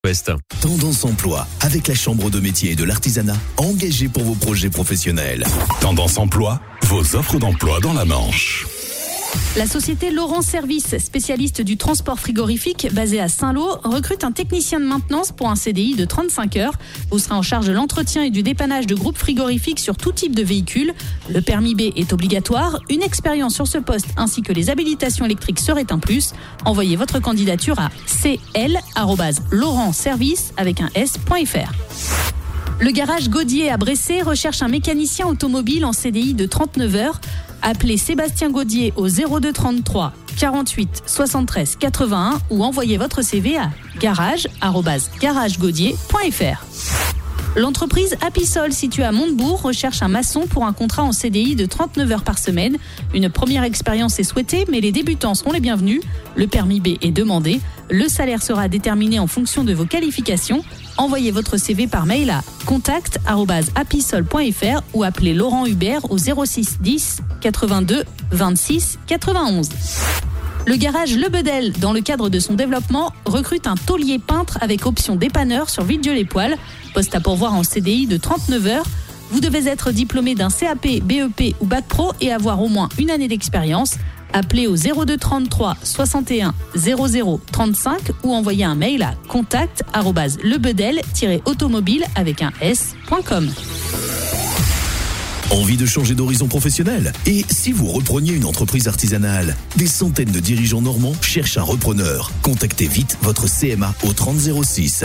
Ouest. Tendance Emploi, avec la Chambre de métier et de l'artisanat, engagée pour vos projets professionnels. Tendance Emploi, vos offres d'emploi dans la Manche. La société Laurent Service, spécialiste du transport frigorifique basée à Saint-Lô, recrute un technicien de maintenance pour un CDI de 35 heures. Vous serez en charge de l'entretien et du dépannage de groupes frigorifiques sur tout type de véhicule. Le permis B est obligatoire. Une expérience sur ce poste ainsi que les habilitations électriques seraient un plus. Envoyez votre candidature à cl@laurentservice avec un s.fr. Le garage Gaudier à Bressé recherche un mécanicien automobile en CDI de 39 heures. Appelez Sébastien Gaudier au 02 33 48 73 81 ou envoyez votre CV à garage@garagegaudier.fr. L'entreprise Apisol, située à Montebourg, recherche un maçon pour un contrat en CDI de 39 heures par semaine. Une première expérience est souhaitée, mais les débutants seront les bienvenus. Le permis B est demandé. Le salaire sera déterminé en fonction de vos qualifications. Envoyez votre CV par mail à contact@apisol.fr ou appelez Laurent Hubert au 06 10 82 26 91. Le garage Le Bedel, dans le cadre de son développement, recrute un taulier peintre avec option dépanneur sur Villedieu-les-Poêles. Poste à pourvoir en CDI de 39 heures. Vous devez être diplômé d'un CAP, BEP ou Bac Pro et avoir au moins une année d'expérience. Appelez au 02 33 61 00 35 ou envoyez un mail à contact@lebedel-automobile avec un s.com. Envie de changer d'horizon professionnel? Et si vous repreniez une entreprise artisanale? Des centaines de dirigeants normands cherchent un repreneur. Contactez vite votre CMA au 30 06.